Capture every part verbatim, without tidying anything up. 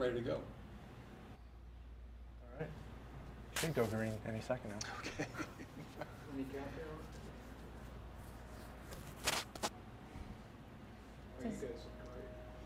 ready to go. All right. You can go green any second now. Okay. Any countdown? Are you Does- guys okay?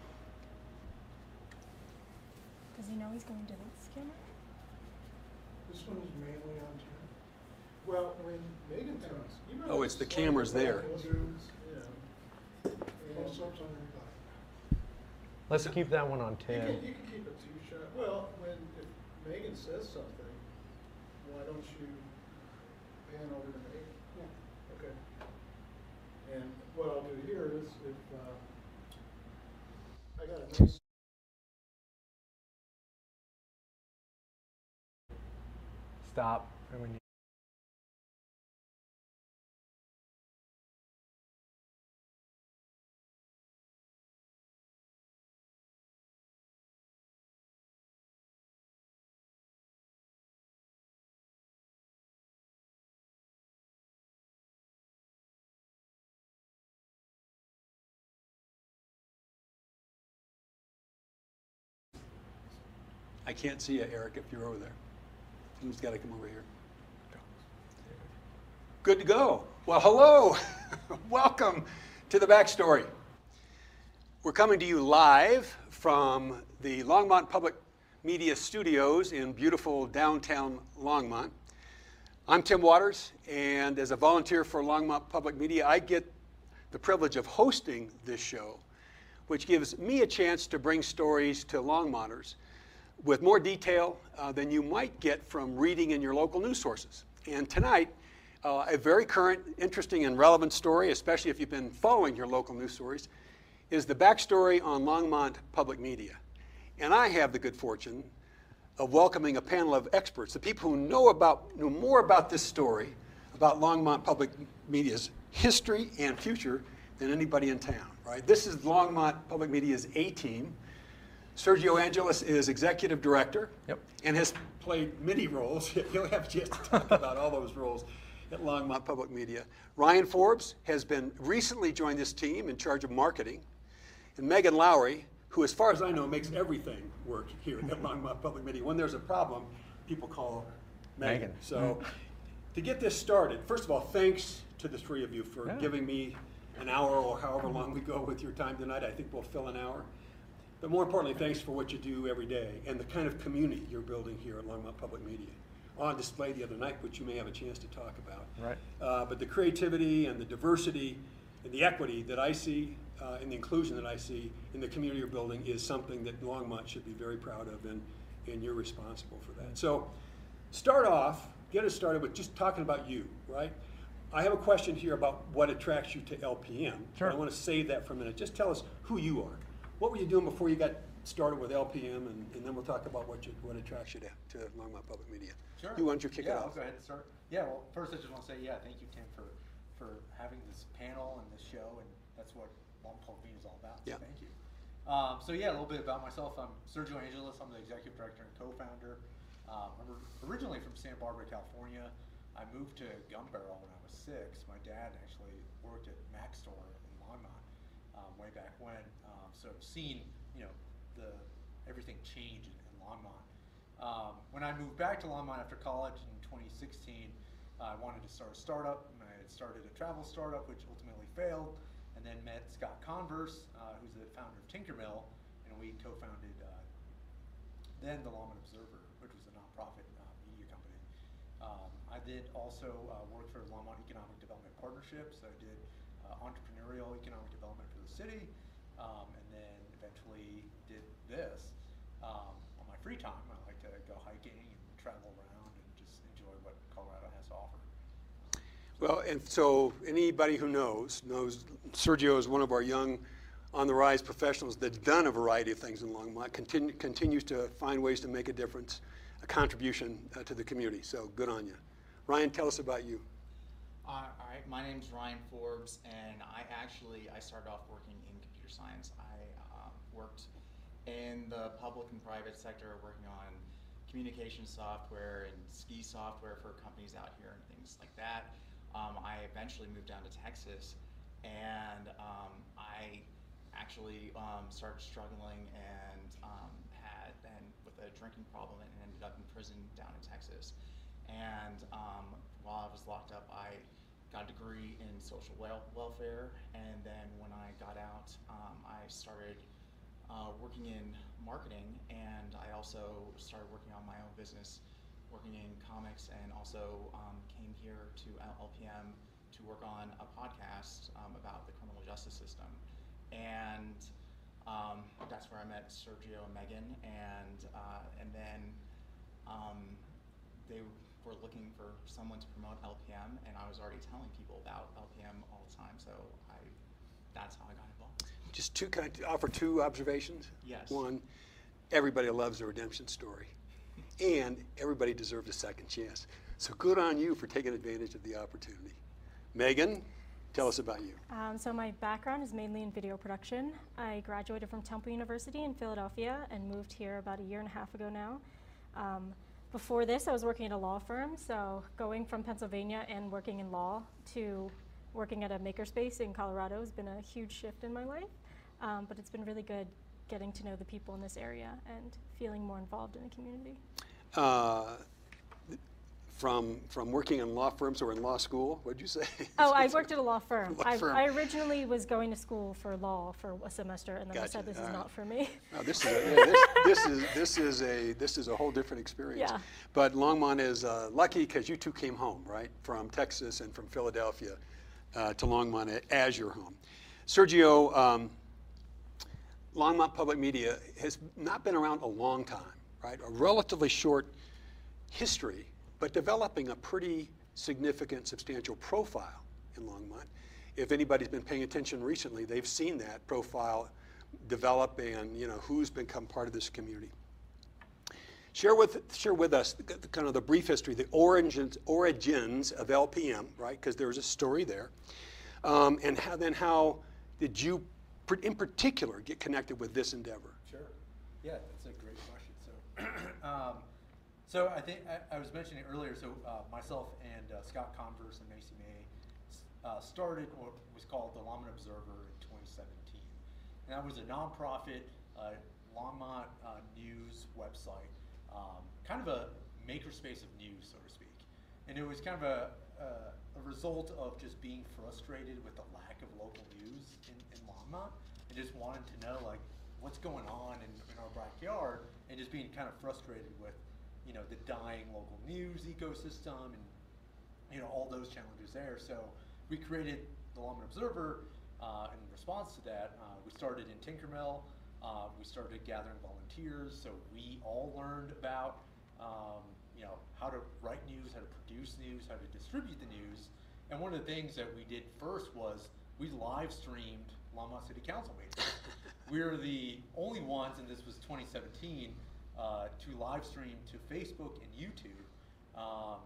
Does he know he's going to this camera? This one is mainly on ten. Well, when Megan comes, you know. Oh, it's the cameras there. Yeah. And also on everybody. Let's keep that one on You ten. can, you can keep it two shot. Well, when, if Megan says something, why don't you pan over to Megan? Yeah. Okay. And what I'll do here is if, uh, I got a nice. Stop. And when you I can't see you, Eric, if you're over there. Who's got to come over here? Good to go. Well, hello. Welcome to the Backstory. We're coming to you live from the Longmont Public Media Studios in beautiful downtown Longmont. I'm Tim Waters, and as a volunteer for Longmont Public Media, I get the privilege of hosting this show, which gives me a chance to bring stories to Longmonters with more detail uh, than you might get from reading in your local news sources. And tonight, uh, a very current, interesting, and relevant story, especially if you've been following your local news stories, is the backstory on Longmont Public Media. And I have the good fortune of welcoming a panel of experts, the people who know about know more about this story, about Longmont Public Media's history and future than anybody in town, right? This is Longmont Public Media's A-team. Sergio Angeles is executive director. Yep. And has played many roles. He'll have a chance to talk about all those roles at Longmont Public Media. Ryan Forbes has been recently joined this team in charge of marketing. And Megan Lowry, who as far as I know makes everything work here at Longmont Public Media. When there's a problem, people call Megan. Megan. So to get this started, first of all, thanks to the three of you for Yeah. giving me an hour or however long we go with your time tonight. I think we'll fill an hour. But more importantly, thanks for what you do every day and the kind of community you're building here at Longmont Public Media. On display the other night, which you may have a chance to talk about. Right. Uh, but the creativity and the diversity and the equity that I see uh, and the inclusion that I see in the community you're building is something that Longmont should be very proud of, and, and you're responsible for that. So start off, get us started with just talking about you, right? I have a question here about what attracts you to L P M. Sure. I want to save that for a minute. Just tell us who you are. What were you doing before you got started with L P M, and, and then we'll talk about what you, what attracts you to, to Longmont Public Media. Sure. You, why don't you kick yeah, it I'll off? go ahead and start. Yeah, well, first I just want to say, yeah, thank you, Tim, for, for having this panel and this show, and that's what Longmont Public Media is all about, so Yeah. thank you. Um, so yeah, a little bit about myself. I'm Sergio Angeles. I'm the executive director and co-founder. Um, I'm originally from Santa Barbara, California. I moved to Gun Barrel when I was six. My dad actually worked at Mac Store in Longmont um, way back when, um, so I've seen, you know, the everything change in, in Longmont. Um, when I moved back to Longmont after college in twenty sixteen, uh, I wanted to start a startup, and I had started a travel startup, which ultimately failed, and then met Scott Converse, uh, who's the founder of Tinkermill, and we co-founded uh, then the Longmont Observer, which was a nonprofit uh, media company. Um, I did also uh, work for Longmont Economic Development Partnerships. I did uh, entrepreneurial economic development for the city, um, and then eventually did this. Um, on my free time, I like to go hiking and travel around and just enjoy what Colorado has to offer. Well, and so anybody who knows, knows Sergio is one of our young, on-the-rise professionals that's done a variety of things in Longmont, continue, continues to find ways to make a difference, a contribution uh, to the community, so good on you. Ryan, tell us about you. Uh, all right, my name's Ryan Forbes, and I actually, I started off working in computer science. I uh, worked in the public and private sector, working on communication software and ski software for companies out here and things like that. Um, I eventually moved down to Texas, and um, I actually um, started struggling and um, had with a drinking problem and ended up in prison down in Texas. And um, while I was locked up, I got a degree in social wel- welfare. And then when I got out, um, I started uh, working in marketing, and I also started working on my own business, working in comics, and also um, came here to L P M to work on a podcast um, about the criminal justice system. And um, that's where I met Sergio and Megan, and uh, and then um, they were looking for someone to promote L P M, and I was already telling people about L P M all the time, so I that's how I got involved. Just two kind offer two observations. Yes. One, everybody loves a redemption story, and everybody deserves a second chance. So good on you for taking advantage of the opportunity. Megan, tell us about you. Um, so my background is mainly in video production. I graduated from Temple University in Philadelphia and moved here about a year and a half ago now. Um, before this, I was working at a law firm, so going from Pennsylvania and working in law to working at a makerspace in Colorado has been a huge shift in my life, um, but it's been really good getting to know the people in this area and feeling more involved in the community. Uh, From from working in law firms or in law school, what'd you say? Oh, I worked at a law firm. Law I, firm. I originally was going to school for law for a semester, and then I Gotcha. said this All is right. not for me. Oh, this is a, yeah, this, this is this is a this is a whole different experience. Yeah. But Longmont is uh, lucky because you two came home, right, from Texas and from Philadelphia uh, to Longmont as your home. Sergio, um, Longmont Public Media has not been around a long time, right? A relatively short history, but developing a pretty significant, substantial profile in Longmont. If anybody's been paying attention recently, they've seen that profile develop and, you know, who's become part of this community. Share with, share with us the, the, kind of the brief history, the origins, origins of L P M, right? Because there's a story there. Um, and how, then how did you, in particular, get connected with this endeavor? Sure. Yeah, that's a great question. So, um, so I think I, I was mentioning earlier. So uh, myself and uh, Scott Converse and Macy May uh, started what was called the Longmont Observer in twenty seventeen, and that was a nonprofit uh, Longmont uh, news website, um, kind of a makerspace of news, so to speak. And it was kind of a, a, a result of just being frustrated with the lack of local news in, in Longmont, and just wanting to know like what's going on in, in our backyard, and just being kind of frustrated with, you know, the dying local news ecosystem and, you know, all those challenges there. So we created the Longmont Observer uh, in response to that. Uh, we started in Tinkermill. Uh, we started gathering volunteers, so we all learned about, um, you know, how to write news, how to produce news, how to distribute the news. And one of the things that we did first was we live streamed Longmont City Council meetings. We were the only ones, and this was twenty seventeen, uh, to live stream to Facebook and YouTube. Um,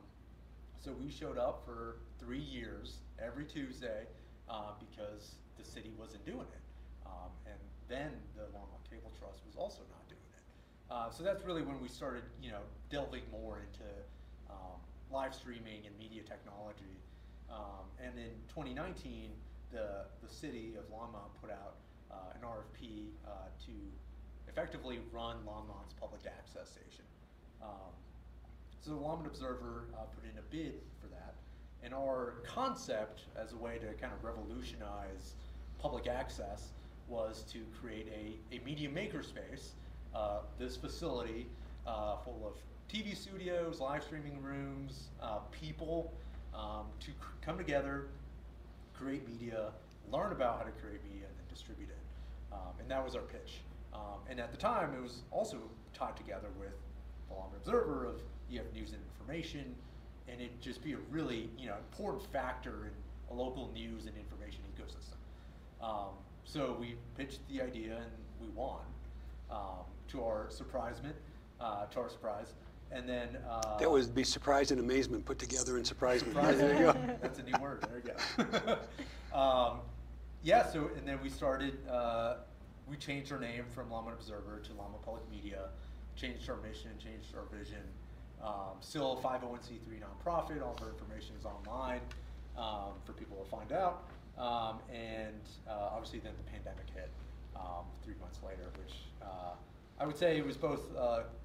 so we showed up for three years every Tuesday uh, because the city wasn't doing it. Um, and then the Longmont Cable Trust was also not doing it. Uh, so that's really when we started, you know, delving more into um, live streaming and media technology. Um, and in twenty nineteen, the, the city of Longmont put out uh, an R F P uh, to effectively run Longmont's public access station. Um, so the Longmont Observer uh, put in a bid for that. And our concept as a way to kind of revolutionize public access was to create a, a media makerspace, uh, this facility uh, full of T V studios, live streaming rooms, uh, people um, to c- come together, create media, learn about how to create media, and then distribute it. Um, and that was our pitch. Um, and at the time, it was also tied together with the Longmont Observer of you have news and information, and it'd just be a really, you know, important factor in a local news and information ecosystem. Um, so we pitched the idea and we won, um, to our surprisement, uh, to our surprise. And then uh, That would be surprise and amazement put together in surprisement. Surprise. There you go. That's a new word. There you go. um, yeah. So and then we started. Uh, we changed our name from Longmont Observer to Longmont Public Media. Changed our mission. Changed our vision. Um, still a five oh one c three nonprofit. All of our information is online um, for people to find out. Um, and uh, obviously, then the pandemic hit um, three months later, which uh, I would say it was both uh,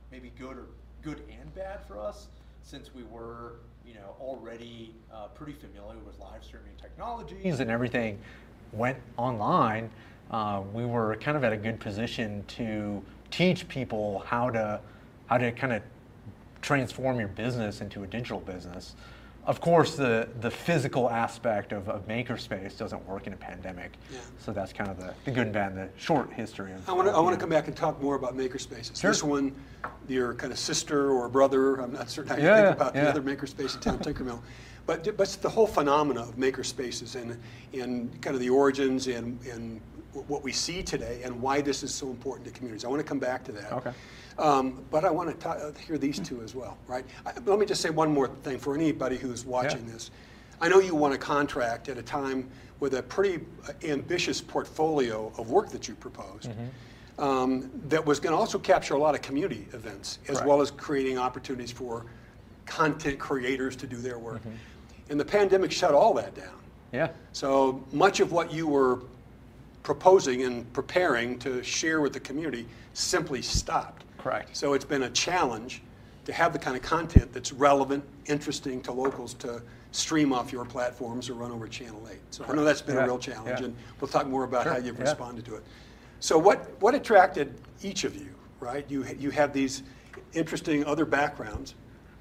maybe good or good and bad for us, since we were, you know, already uh, pretty familiar with live streaming technologies and everything went online. Uh, we were kind of at a good position to teach people how to how to kind of transform your business into a digital business. Of course, the, the physical aspect of, of Makerspace doesn't work in a pandemic. Yeah. So that's kind of the, the good and bad and the short history of I want to I want to you know. come back and talk more about Makerspaces. Sure. This one, your kind of sister or brother, I'm not certain how you Yeah, think about yeah. the other Makerspace in town, Tinkermill. But, but it's the whole phenomena of Makerspaces and, and kind of the origins and, and what we see today and why this is so important to communities. I want to come back to that. Okay. Um, but I want to ta- hear these two as well, right? I, let me just say one more thing for anybody who's watching Yeah. this. I know you won a contract at a time with a pretty uh, ambitious portfolio of work that you proposed Mm-hmm. um, that was going to also capture a lot of community events as Correct. well as creating opportunities for content creators to do their work. Mm-hmm. And the pandemic shut all that down. Yeah. So much of what you were proposing and preparing to share with the community simply stopped. Correct. So it's been a challenge to have the kind of content that's relevant, interesting to locals to stream off your platforms or run over Channel eight. So I know that's been Yeah, a real challenge, yeah. and we'll talk more about Sure, how you've yeah. responded to it. So what, what attracted each of you, right? You, you have these interesting other backgrounds.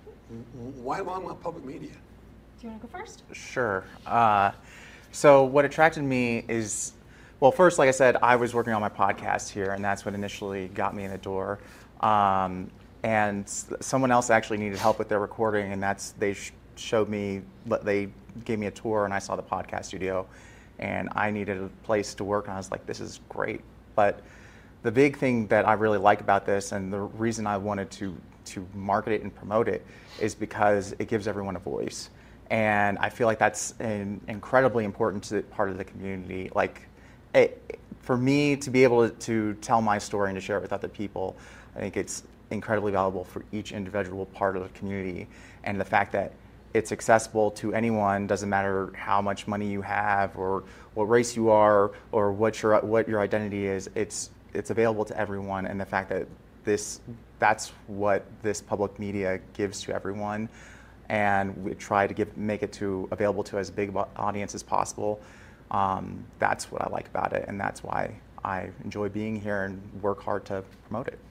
Why Longmont Public Media? Do you want to go first? Sure. Uh, so what attracted me is, well, first, like I said, I was working on my podcast here, and that's what initially got me in the door. Um, and s- someone else actually needed help with their recording, and that's they sh- showed me, they gave me a tour, and I saw the podcast studio, and I needed a place to work, and I was like, this is great. But the big thing that I really like about this, and the reason I wanted to to market it and promote it, is because it gives everyone a voice. And I feel like that's an incredibly important to part of the community. Like, it, for me to be able to, to tell my story and to share it with other people, I think it's incredibly valuable for each individual part of the community. And the fact that it's accessible to anyone, doesn't matter how much money you have or what race you are or what your what your identity is, it's it's available to everyone. And the fact that this that's what this public media gives to everyone, and we try to give make it to available to as big of an audience as possible. Um, that's what I like about it, and that's why I enjoy being here and work hard to promote it.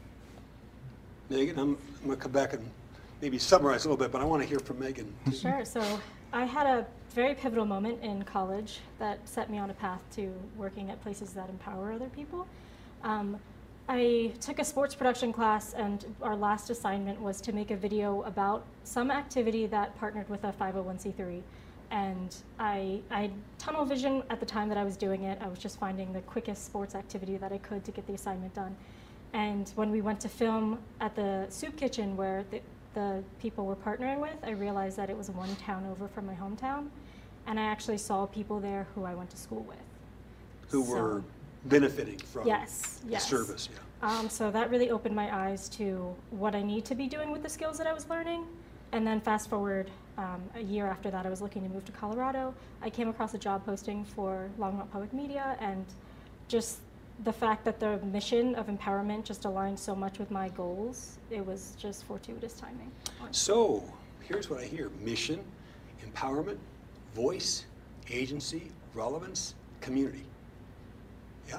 Megan, I'm, I'm going to come back and maybe summarize a little bit, but I want to hear from Megan. Sure. So I had a very pivotal moment in college that set me on a path to working at places that empower other people. Um, I took a sports production class, and our last assignment was to make a video about some activity that partnered with a five oh one c three. And I, I had tunnel vision at the time that I was doing it. I was just finding the quickest sports activity that I could to get the assignment done. And when we went to film at the soup kitchen where the, the people were partnering with, I realized that it was one town over from my hometown. And I actually saw people there who I went to school with. Who So- were benefiting from Yes, the yes. service. Yeah. Um, so that really opened my eyes to what I need to be doing with the skills that I was learning. And then fast forward um, a year after that, I was looking to move to Colorado. I came across a job posting for Longmont Public Media, and just the fact that the mission of empowerment just aligned so much with my goals, it was just fortuitous timing. So here's what I hear: mission, empowerment, voice, agency, relevance, community. Yeah,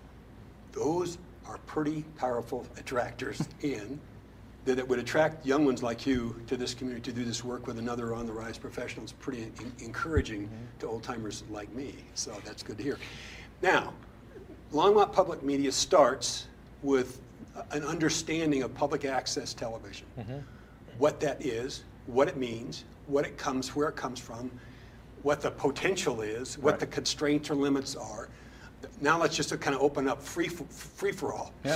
those are pretty powerful attractors in that, that would attract young ones like you to this community to do this work with another on the rise professional. It's pretty en- encouraging mm-hmm. to old timers like me. So that's good to hear. Now, Longmont Public Media starts with an understanding of public access television, mm-hmm. what that is, what it means, what it comes, where it comes from, what the potential is, what Right. the constraints or limits are. Now let's just kind of open up free for, free for all. Yeah.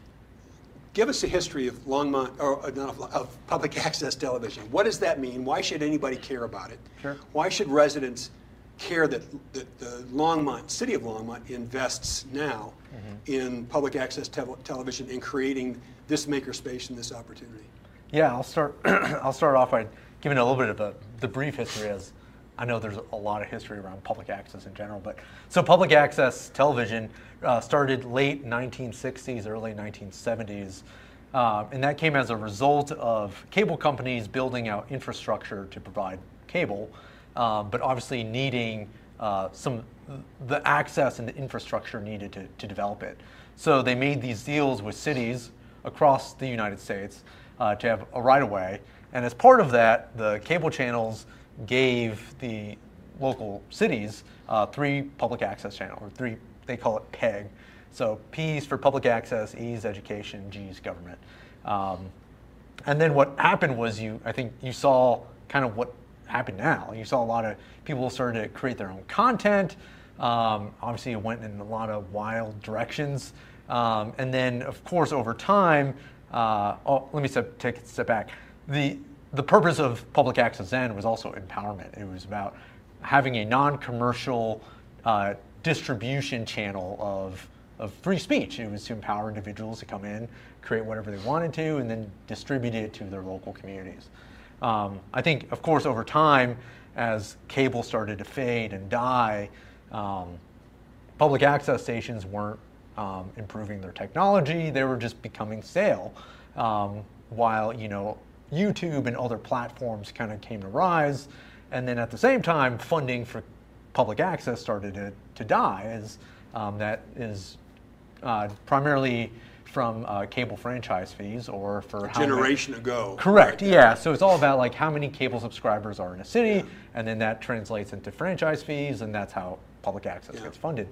Give us a history of Longmont, or uh, not of, of public access television. What does that mean? Why should anybody care about it? Sure. Why should residents care that, that the Longmont, city of Longmont, invests now mm-hmm. in public access te- television in creating this makerspace and this opportunity? Yeah, I'll start. I'll start off by giving a little bit of a, the brief history, as I know there's a lot of history around public access in general. But so public access television uh, started late nineteen sixties, early nineteen seventies. Uh, and that came as a result of cable companies building out infrastructure to provide cable, um, but obviously needing uh, some the access and the infrastructure needed to, to develop it. So they made these deals with cities across the United States uh, to have a right-of-way. And as part of that, the cable channels gave the local cities uh, three public access channels, or three, they call it P E G. So P is for public access, E is education, G is government. Um, and then what happened was you, I think you saw kind of what happened now. You saw a lot of people started to create their own content. Um, obviously it went in a lot of wild directions. Um, and then of course over time, uh, oh, let me step, take a step back. The, the purpose of public access then was also empowerment. It was about having a non-commercial uh, distribution channel of of free speech. It was to empower individuals to come in, create whatever they wanted to, and then distribute it to their local communities. Um, I think, of course, over time, as cable started to fade and die, um, public access stations weren't um, improving their technology. They were just becoming stale. Um, while, you know, YouTube and other platforms kind of came to rise, and then at the same time, funding for public access started to, to die, as um, that is Uh, primarily from uh, cable franchise fees, or for a how generation many, ago. Correct. Right. Yeah. So it's all about like how many cable subscribers are in a city, yeah. and then that translates into franchise fees, and that's how public access yeah. gets funded.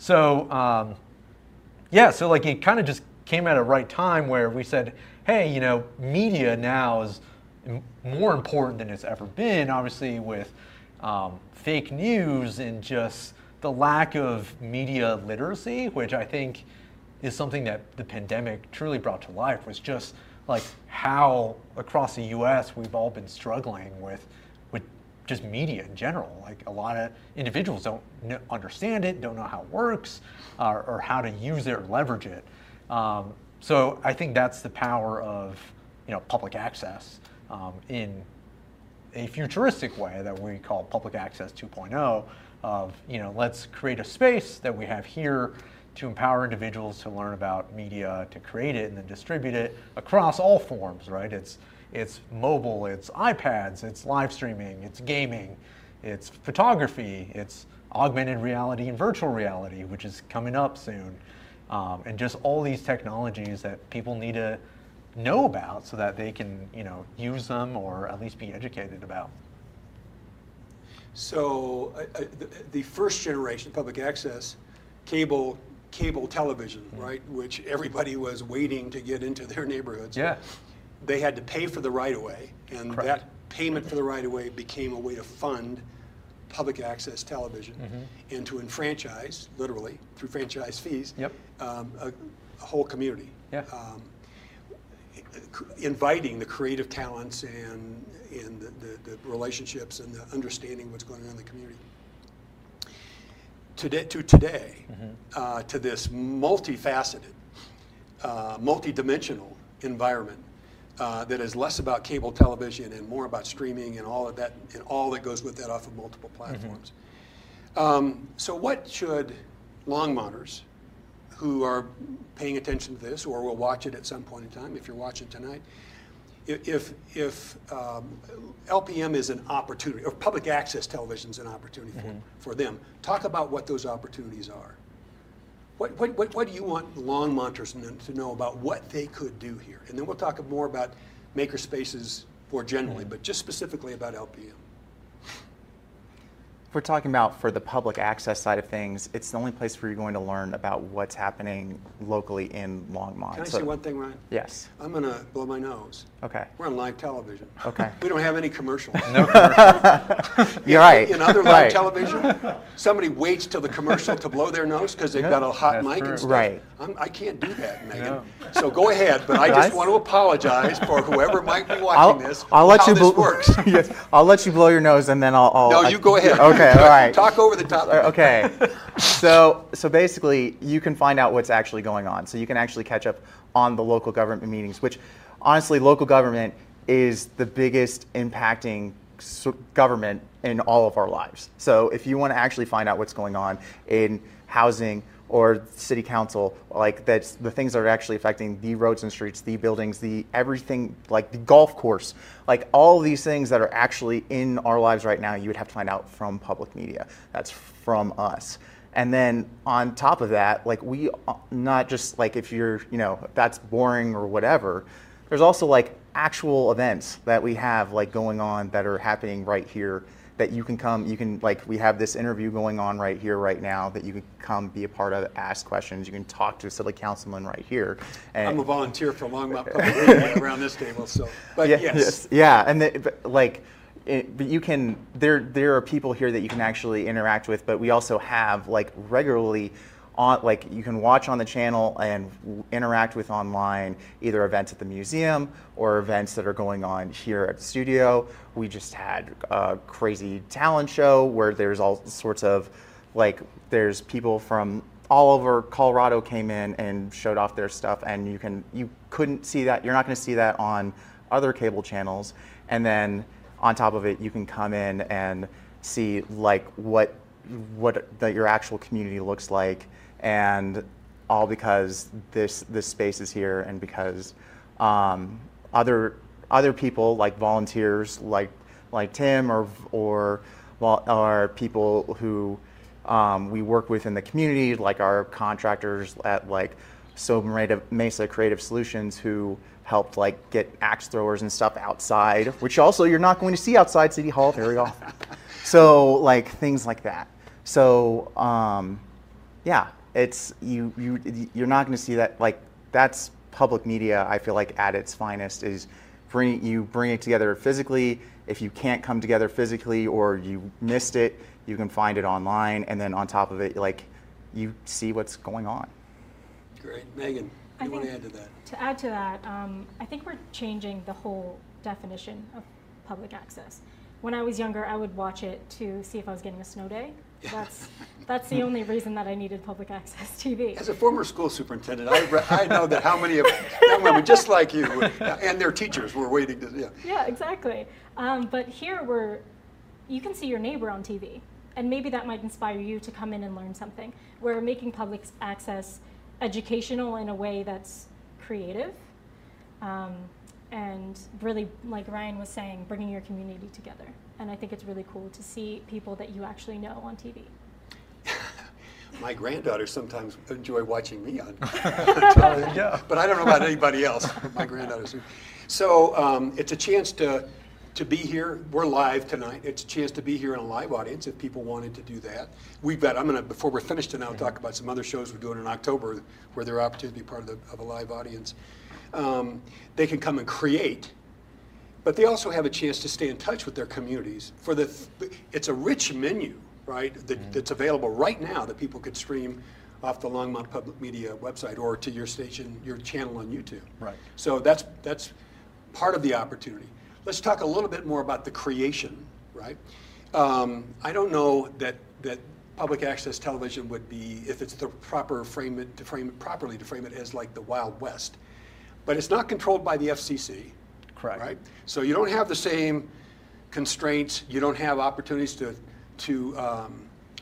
So um, yeah. So like it kind of just came at a right time where we said, hey, you know, media now is m- more important than it's ever been. Obviously, with um, fake news and just the lack of media literacy, which I think is something that the pandemic truly brought to life, was just like how across the U S we've all been struggling with with just media in general. Like a lot of individuals don't know, understand it, don't know how it works, uh, or how to use it or leverage it. Um, so I think that's the power of, you know, public access um, in a futuristic way that we call public access two point oh. Of, you know, let's create a space that we have here to empower individuals to learn about media, to create it and then distribute it across all forms, right? It's it's mobile, it's iPads, it's live streaming, it's gaming, it's photography, it's augmented reality and virtual reality, which is coming up soon, um, and just all these technologies that people need to know about so that they can, you know, use them or at least be educated about. So uh, uh, the, the first generation public access, cable cable television, mm-hmm. right, which everybody was waiting to get into their neighborhoods. Yeah. They had to pay for the right-of-way, and Correct. that payment for the right-of-way became a way to fund public access television mm-hmm. and to enfranchise, literally, through franchise fees, yep. um, a, a whole community. Yeah. Um, inviting the creative talents and and the, the, the relationships and the understanding what's going on in the community. Today, to today, mm-hmm. uh, to this multifaceted, uh, multi-dimensional environment uh, that is less about cable television and more about streaming and all of that, and all that goes with that off of multiple platforms. Mm-hmm. Um, so what should Longmonters who are paying attention to this, or will watch it at some point in time, if you're watching tonight, if if um, L P M is an opportunity, or public access television is an opportunity for, mm-hmm. for them, talk about what those opportunities are. What, what, what, what do you want Longmonters to know about what they could do here? And then we'll talk more about maker spaces more generally, mm-hmm. but just specifically about L P M. If we're talking about for the public access side of things, it's the only place where you're going to learn about what's happening locally in Longmont. Can I so, say one thing, Ryan? Yes. I'm going to blow my nose. Okay. We're on live television. Okay. We don't have any commercials. No commercials. You're right. In other live right. television, somebody waits till the commercial to blow their nose because they've Yeah, got a hot that's mic true. and stuff. Right. I'm, I can't do that, Megan. No. So go ahead, but I just Guys? want to apologize for whoever might be watching I'll, this. I'll let how you this blo- works. yes, I'll let you blow your nose, and then I'll. I'll No, I- you go ahead. Okay, all right. Talk over the top. Uh, Okay, so so basically, you can find out what's actually going on. So you can actually catch up on the local government meetings, which honestly, local government is the biggest impacting s- government in all of our lives. So if you want to actually find out what's going on in housing or city council, like that's the things that are actually affecting the roads and streets, the buildings, the everything, like the golf course, like all these things that are actually in our lives right now, you would have to find out from public media. That's from us. And then on top of that, like we, not just like if you're, you know, if that's boring or whatever, there's also like actual events that we have like going on that are happening right here that you can come, you can, like, we have this interview going on right here, right now, that you can come be a part of, ask questions, you can talk to a city councilman right here. And I'm a volunteer for Longmont Public Media around this table, so, but yeah, yes. yes. Yeah, and the, but, like, it, but you can, there, there are people here that you can actually interact with, but we also have, like, regularly, on, like you can watch on the channel and interact with online, either events at the museum or events that are going on here at the studio. We just had a crazy talent show where there's all sorts of, like, there's people from all over Colorado came in and showed off their stuff, and you can, you couldn't see that, you're not going to see that on other cable channels. And then on top of it, you can come in and see like what what the, your actual community looks like. And all because this this space is here, and because um, other other people like volunteers like like Tim or or or people who um, we work with in the community, like our contractors at like Sober Mesa Creative Solutions, who helped like get axe throwers and stuff outside, which also you're not going to see outside City Hall very often. So like things like that. So um, yeah. It's you you you're not going to see that, like that's public media. I feel like at its finest is bring you bring it together physically. If you can't come together physically or you missed it, you can find it online, and then on top of it, like you see what's going on. Great, Megan, I you want to think add to that? To add to that, um, I think we're changing the whole definition of public access. When I was younger, I would watch it to see if I was getting a snow day. That's that's the only reason that I needed public access T V. As a former school superintendent, I, re- I know that how many of young women just like you and their teachers were waiting to, yeah. Yeah, exactly. Um, but here we're, you can see your neighbor on T V, and maybe that might inspire you to come in and learn something. We're making public access educational in a way that's creative, um, and really, like Ryan was saying, bringing your community together. And I think it's really cool to see people that you actually know on T V. My granddaughters sometimes enjoy watching me on television. Yeah. But I don't know about anybody else. My granddaughters do. So um, it's a chance to to be here. We're live tonight. It's a chance to be here in a live audience if people wanted to do that. We've got, I'm going to, before we're finished tonight, I'll talk about some other shows we're doing in October where there are opportunities to be part of, the, of a live audience. Um, they can come and create. But they also have a chance to stay in touch with their communities. For the, it's a rich menu, right, that, mm-hmm. that's available right now that people could stream off the Longmont Public Media website or to your station, your channel on YouTube. Right. So that's that's part of the opportunity. Let's talk a little bit more about the creation, right? Um, I don't know that that public access television would be, if it's the proper frame it to frame it properly to frame it as like the Wild West, but it's not controlled by the F C C. Correct. Right? So you don't have the same constraints. You don't have opportunities to to um,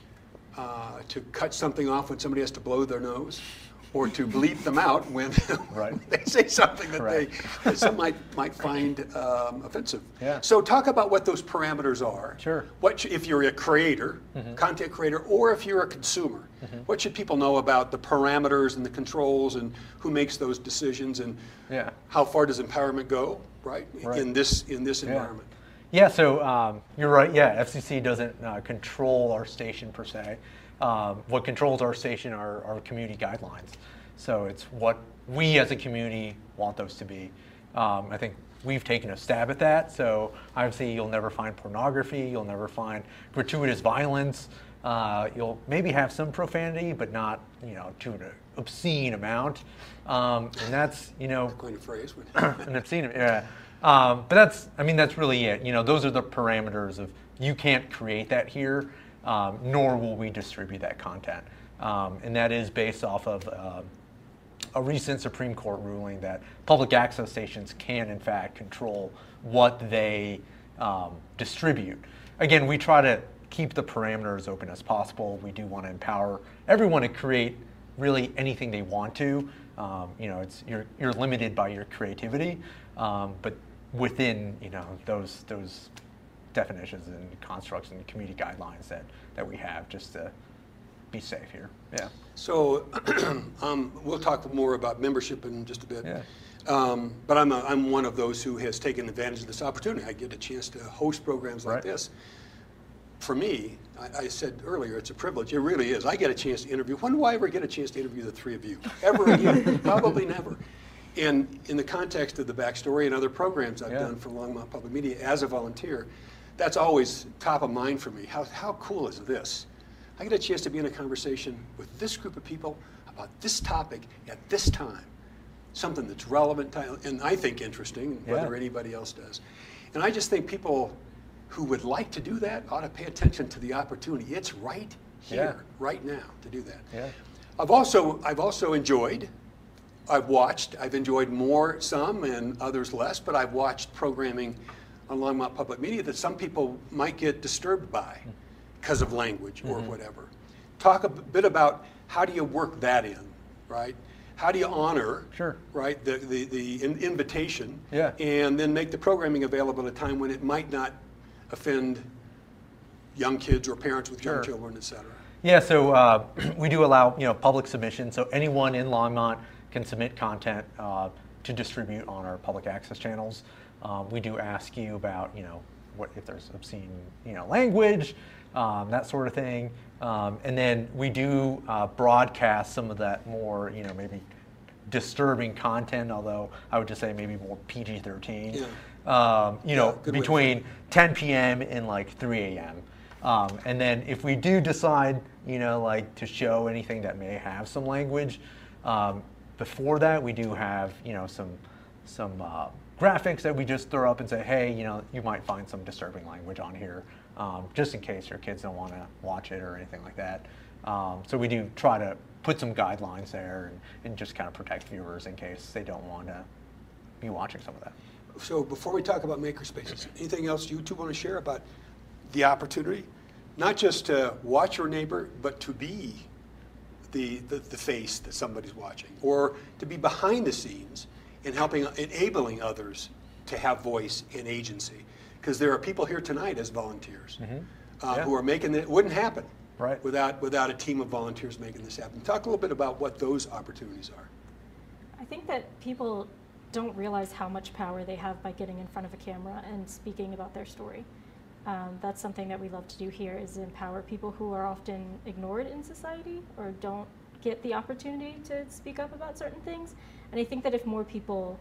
uh, to cut something off when somebody has to blow their nose, or to bleep them out when right. they say something that Correct. they that some might might find um, offensive. Yeah. So talk about what those parameters are. Sure. What sh- if you're a creator, mm-hmm. content creator, or if you're a consumer, mm-hmm. what should people know about the parameters and the controls and who makes those decisions, and yeah. how far does empowerment go? Right? Right. in this in this yeah. environment. Yeah, so um, you're right. Yeah, F C C doesn't uh, control our station per se. Um, what controls our station are our community guidelines. So it's what we as a community want those to be. Um, I think we've taken a stab at that. So obviously you'll never find pornography. You'll never find gratuitous violence. Uh, you'll maybe have some profanity, but not, you know, to an obscene amount. Um, and that's, you know, Coin a phrase. But an obscene, yeah. Um, but that's, I mean, that's really it. You know, those are the parameters of, you can't create that here, um, nor will we distribute that content. Um, and that is based off of uh, a recent Supreme Court ruling that public access stations can, in fact, control what they um, distribute. Again, we try to keep the parameters open as possible. We do want to empower everyone to create really anything they want to. Um, you know, it's you're you're limited by your creativity, um, but within you know those those definitions and constructs and community guidelines that that we have, just to be safe here. Yeah. So um, we'll talk more about membership in just a bit. Yeah. Um, but I'm, a, I'm one of those who has taken advantage of this opportunity. I get a chance to host programs like Right. this. For me, I, I said earlier, it's a privilege. It really is. I get a chance to interview. When do I ever get a chance to interview the three of you? Ever again? Probably never. And in the context of the Backstory and other programs I've Yeah. done for Longmont Public Media as a volunteer, that's always top of mind for me. How, how cool is this? I get a chance to be in a conversation with this group of people about this topic at this time. Something that's relevant to, and I think interesting, whether Yeah. anybody else does. And I just think people who would like to do that ought to pay attention to the opportunity. It's right here, Yeah. right now, to do that. Yeah. I've also I've also enjoyed, I've watched, I've enjoyed more, some, and others less, but I've watched programming on Longmont Public Media that some people might get disturbed by because of language or Mm-hmm. whatever. Talk a bit about how do you work that in, right? How do you honor, Sure. right, the, the, the in- invitation, Yeah. and then make the programming available at a time when it might not offend young kids or parents with young Sure. children, et cetera. Yeah, so uh, we do allow you know public submission. So anyone in Longmont can submit content uh, to distribute on our public access channels. Um, we do ask you about you know what if there's obscene you know language, um, that sort of thing, um, and then we do uh, broadcast some of that more you know maybe disturbing content. Although I would just say maybe more P G thirteen. Yeah. Um, you Yeah, know good way to between ten p.m. and like three a.m. Um, and then if we do decide, you know, like to show anything that may have some language, um, before that we do have, you know, some some uh, graphics that we just throw up and say, hey, you know, you might find some disturbing language on here, um, just in case your kids don't want to watch it or anything like that. Um, so we do try to put some guidelines there and, and just kind of protect viewers in case they don't want to be watching some of that. So before we talk about makerspaces, anything else you two want to share about the opportunity? Not just to watch your neighbor, but to be the, the, the face that somebody's watching, or to be behind the scenes in helping, enabling others to have voice and agency. Because there are people here tonight as volunteers Mm-hmm. uh, Yeah. who are making it, it wouldn't happen Right. without, without a team of volunteers making this happen. Talk a little bit about what those opportunities are. I think that people don't realize how much power they have by getting in front of a camera and speaking about their story. Um, that's something that we love to do here, is empower people who are often ignored in society or don't get the opportunity to speak up about certain things. And I think that if more people,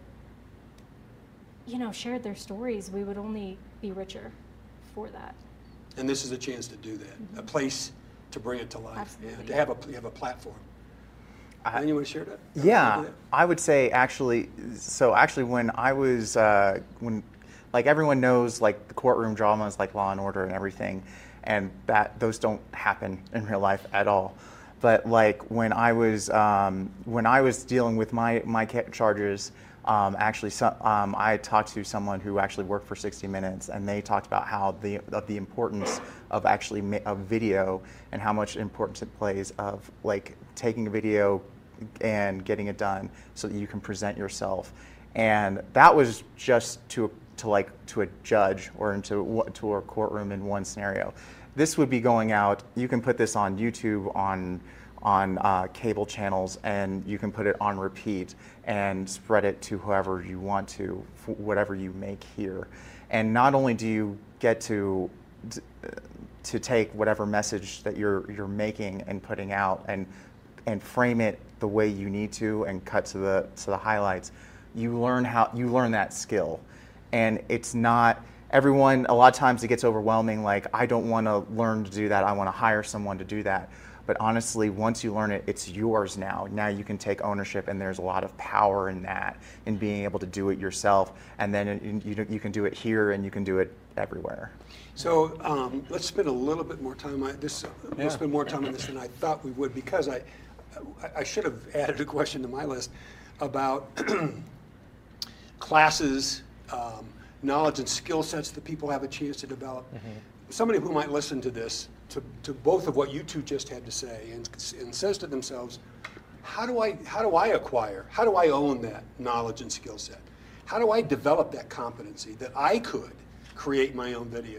you know, shared their stories, we would only be richer for that. And this is a chance to do that, a place to bring it to life, Absolutely. and to have a, you have a platform. I- Anyone want to share that? Yeah, Do that? I would say actually, so actually when I was, uh, when, like everyone knows like the courtroom dramas like Law and Order and everything, and that those don't happen in real life at all. But like when I was, um, when I was dealing with my, my ca- charges, um, actually so, um, I talked to someone who actually worked for sixty minutes, and they talked about how the, of the importance of actually ma- of video and how much importance it plays of like taking a video and getting it done so that you can present yourself. And that was just to to like to a judge or into to a courtroom in one scenario. This would be going out. You can put this on YouTube, on on uh, cable channels, and you can put it on repeat and spread it to whoever you want to, f- whatever you make here. And not only do you get to to take whatever message that you're you're making and putting out and and frame it the way you need to and cut to the to the highlights, you learn how you learn that skill. And it's not everyone, a lot of times it gets overwhelming, like I don't want to learn to do that, I want to hire someone to do that. But honestly, once you learn it, it's yours now. Now you can take ownership, and there's a lot of power in that, in being able to do it yourself. And then it, you, you can do it here, and you can do it everywhere. So um, let's spend a little bit more time on this. Yeah. We'll spend more time on this than I thought we would, because I, I, I should have added a question to my list about classes, um, knowledge and skill sets that people have a chance to develop. Mm-hmm. Somebody who might listen to this, to, to both of what you two just had to say, and, and says to themselves, how do I how do I acquire? How do I own that knowledge and skill set? How do I develop that competency that I could create my own video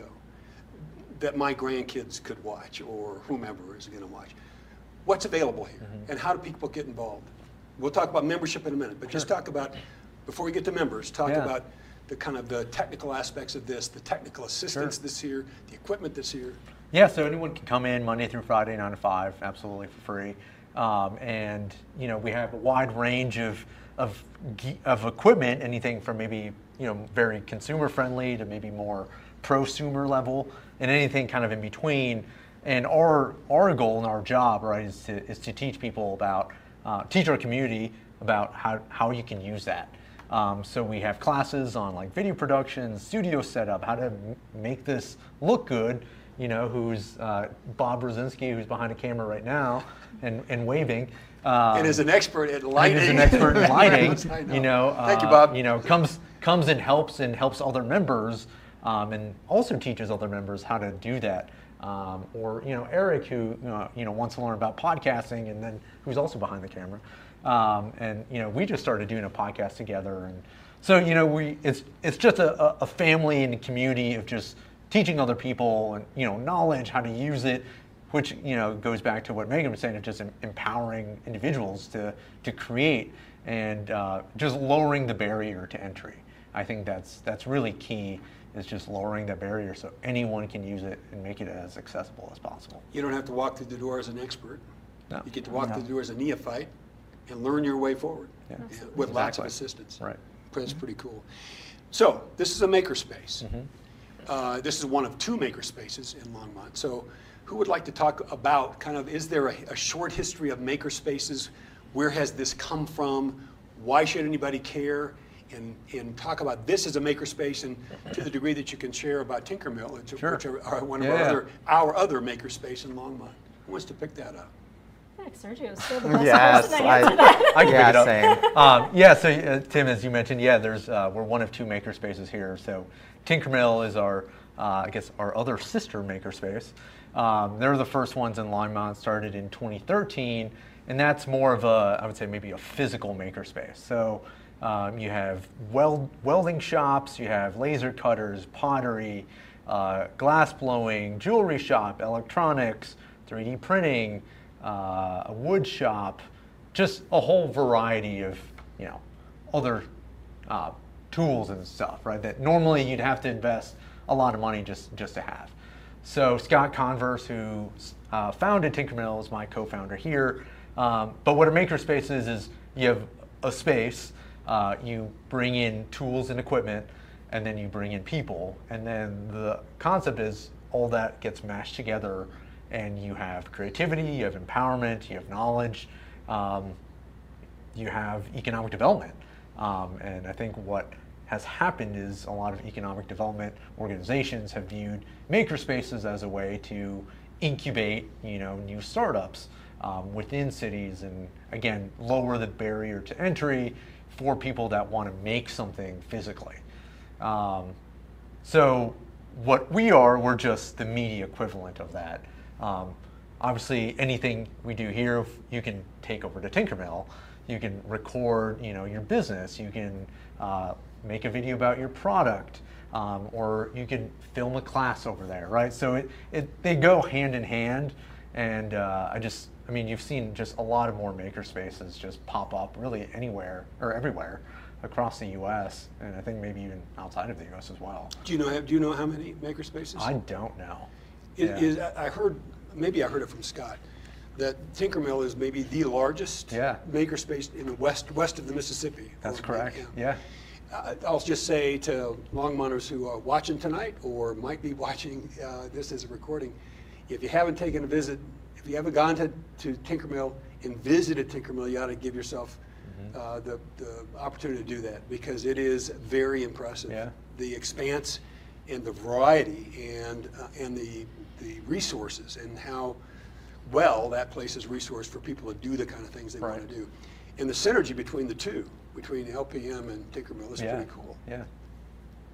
that my grandkids could watch or whomever is going to watch? What's available here, mm-hmm. and how do people get involved? We'll talk about membership in a minute, but sure. just talk about, before we get to members, talk yeah. about the kind of the technical aspects of this, the technical assistance sure. that's here, the equipment that's here. Yeah, so anyone can come in Monday through Friday, nine to five, absolutely for free. Um, and you know, we have a wide range of of of equipment, anything from maybe you know very consumer friendly to maybe more prosumer level, and anything kind of in between. And our our goal and our job, right, is to is to teach people about uh, teach our community about how how you can use that. Um, so we have classes on like video production, studio setup, how to m- make this look good. You know, who's uh, Bob Brzezinski, who's behind the camera right now and, and waving. Um, and is an expert at lighting. And is an expert in lighting. know. You know, uh, Thank you, Bob. You know, comes comes and helps and helps other members, um, and also teaches other members how to do that. Um, or you know, Eric, who you know, you know wants to learn about podcasting, and then who's also behind the camera. Um, and you know, we just started doing a podcast together, and so you know, we it's it's just a, a family and a community of just teaching other people and you know knowledge, how to use it, which you know goes back to what Megan was saying of just em- empowering individuals to to create and uh, just lowering the barrier to entry. I think that's that's really key, is just lowering the barrier so anyone can use it and make it as accessible as possible. You don't have to walk through the door as an expert. No. You get to walk No. through the door as a neophyte and learn your way forward Yeah. yeah, with lots of Exactly. assistance. Right. That's pretty cool. So this is a makerspace. Mm-hmm. Uh, this is one of two makerspaces in Longmont. So who would like to talk about kind of, is there a, a short history of makerspaces? Where has this come from? Why should anybody care? And, and talk about this as a makerspace, and to the degree that you can share about Tinkermill, which, Sure. which are, are one of Yeah. our other, our other makerspace in Longmont. Who wants to pick that up? I think Sergio's still the best Yes, person to I, answer that. I can yeah, pick it up. same. Um, yeah, so uh, Tim, as you mentioned, yeah, there's uh, we're one of two makerspaces here. So Tinkermill is our, uh, I guess, our other sister makerspace. Um, they're the first ones in Longmont, started in twenty thirteen, and that's more of a, I would say, maybe a physical makerspace. So um, you have weld, welding shops, you have laser cutters, pottery, uh, glass blowing, jewelry shop, electronics, three D printing, uh, a wood shop, just a whole variety of, you know, other uh, tools and stuff, right? That normally you'd have to invest a lot of money just, just to have. So Scott Converse, who uh, founded Tinkermill, is my co-founder here. Um, but what a makerspace is, is you have a space, uh, you bring in tools and equipment, and then you bring in people. And then the concept is all that gets mashed together, and you have creativity, you have empowerment, you have knowledge, um, you have economic development. Um, and I think what has happened is a lot of economic development organizations have viewed makerspaces as a way to incubate, you know, new startups um, within cities, and again, lower the barrier to entry for people that want to make something physically. Um, so what we are, we're just the media equivalent of that. Um, obviously, anything we do here, you can take over to Tinkermill. You can record, you know, your business. You can uh, make a video about your product, um, or you can film a class over there, right? So it, it they go hand in hand, and uh, I just, I mean, you've seen just a lot of more makerspaces just pop up really anywhere or everywhere across the U S, and I think maybe even outside of the U S as well. Do you know? Do you know how many makerspaces? I don't know. It Yeah. is, I heard, maybe I heard it from Scott, that Tinkermill is maybe the largest Yeah. makerspace in the west west of the Mississippi. That's Or- correct. Yeah. Uh, I'll just say to Longmonters who are watching tonight or might be watching uh, this as a recording, if you haven't taken a visit, if you haven't gone to, to Tinkermill and visited Tinkermill, you ought to give yourself uh, the, the opportunity to do that, because it is very impressive. Yeah. The expanse and the variety and uh, and the the resources, and how well that place is resourced for people to do the kind of things they Right. want to do. And the synergy between the two, between L P M and Tinkermill, is Yeah. pretty cool. Yeah.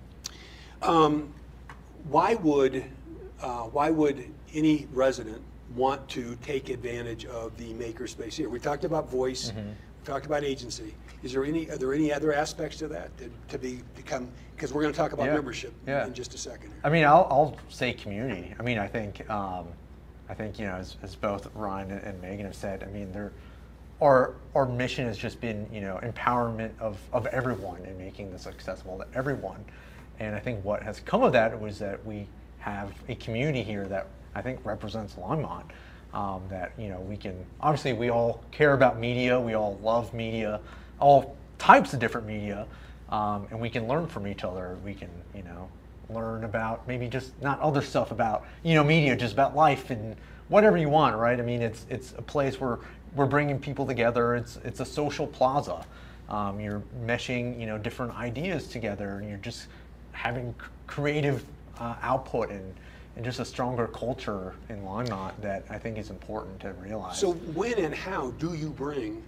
Um, why would uh, why would any resident want to take advantage of the makerspace here? We talked about voice, Mm-hmm. we talked about agency. Is there any, are there any other aspects to that to, to be, become, because we're going to talk about Yeah. membership Yeah. in just a second here. I mean, I'll, I'll say community. I mean, I think, um, I think you know, as, as both Ryan and, and Megan have said, I mean, they're, our our mission has just been, you know, empowerment of, of everyone and making this accessible to everyone. And I think what has come of that was that we have a community here that I think represents Longmont. Um, that, you know, we can, obviously we all care about media, we all love media, all types of different media, um, and we can learn from each other. We can, you know, learn about maybe just not other stuff about, you know, media, just about life and whatever you want, right? I mean, it's it's a place where we're bringing people together. It's it's a social plaza. Um, you're meshing, you know, different ideas together, and you're just having c- creative uh, output and and just a stronger culture in Longmont that I think is important to realize. So when and how do you bring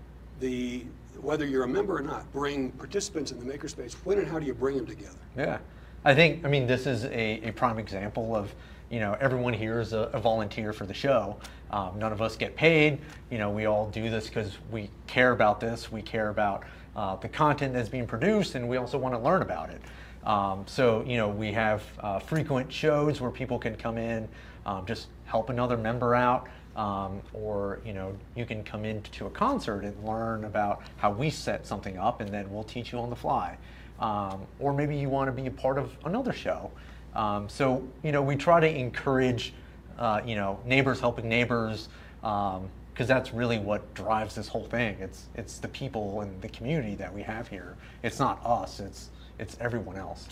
the, whether you're a member or not, bring participants in the makerspace? When and how do you bring them together? Yeah, I think, I mean, this is a, a prime example of, you know, everyone here is a, a volunteer for the show. Um, none of us get paid. You know, we all do this because we care about this. We care about uh, the content that's being produced, and we also want to learn about it. Um, so, you know, we have uh, frequent shows where people can come in, um, just help another member out, um, or, you know, you can come into a concert and learn about how we set something up, and then we'll teach you on the fly. Um, or maybe you want to be a part of another show. Um, so, you know, we try to encourage, uh, you know, neighbors helping neighbors, um, because that's really what drives this whole thing. It's it's the people and the community that we have here. It's not us. It's it's everyone else.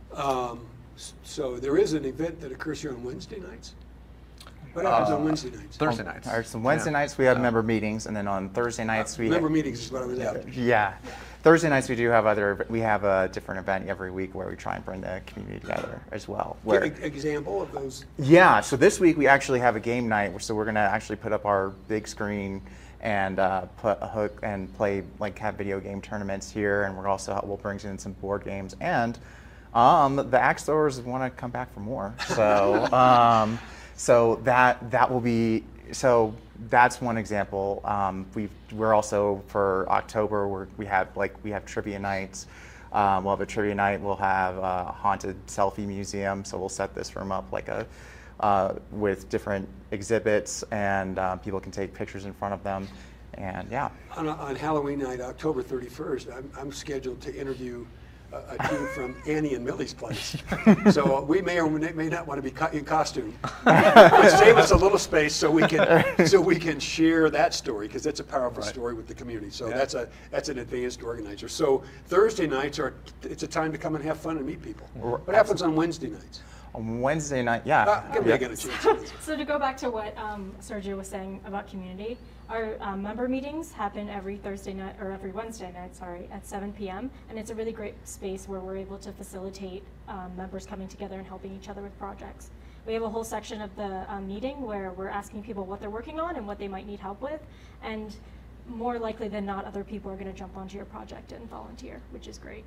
Um, s- so there is an event that occurs here on Wednesday nights? What happens on Uh, Wednesday nights? Thursday nights. All right, so Wednesday Yeah. nights we have Uh, member meetings, and then on Thursday nights we Member meetings is what I was after. Yeah, Thursday nights we do have other. We have a different event every week where we try and bring the community together as well. Where, Give an example of those. yeah, so this week we actually have a game night. So we're gonna actually put up our big screen and uh, put a hook and play, like, have video game tournaments here, and we're also we'll bring in some board games, and um, the axe throwers want to come back for more. So um, so that that will be so. That's one example. Um, we've, we're also, for October, we're, we have like we have trivia nights. Um, we'll have a trivia night. We'll have a haunted selfie museum. So we'll set this room up like a uh, with different exhibits, and uh, people can take pictures in front of them. And yeah, On, on Halloween night, October thirty-first, I'm, I'm scheduled to interview a, a team from Annie and Millie's place. So we may or may may not want to be co- in costume. But save us a little space so we can so we can share that story, because that's a powerful Right. story with the community. So Yeah. that's a that's an advanced organizer. So Thursday nights are it's a time to come and have fun and meet people. What happens on Wednesday nights? on Wednesday night, yeah. Uh, give yeah. Megan a chance. So to go back to what um, Sergio was saying about community, our um, member meetings happen every Thursday night, or every Wednesday night, sorry, at seven p m And it's a really great space where we're able to facilitate um, members coming together and helping each other with projects. We have a whole section of the um, meeting where we're asking people what they're working on and what they might need help with. And more likely than not, other people are going to jump onto your project and volunteer, which is great.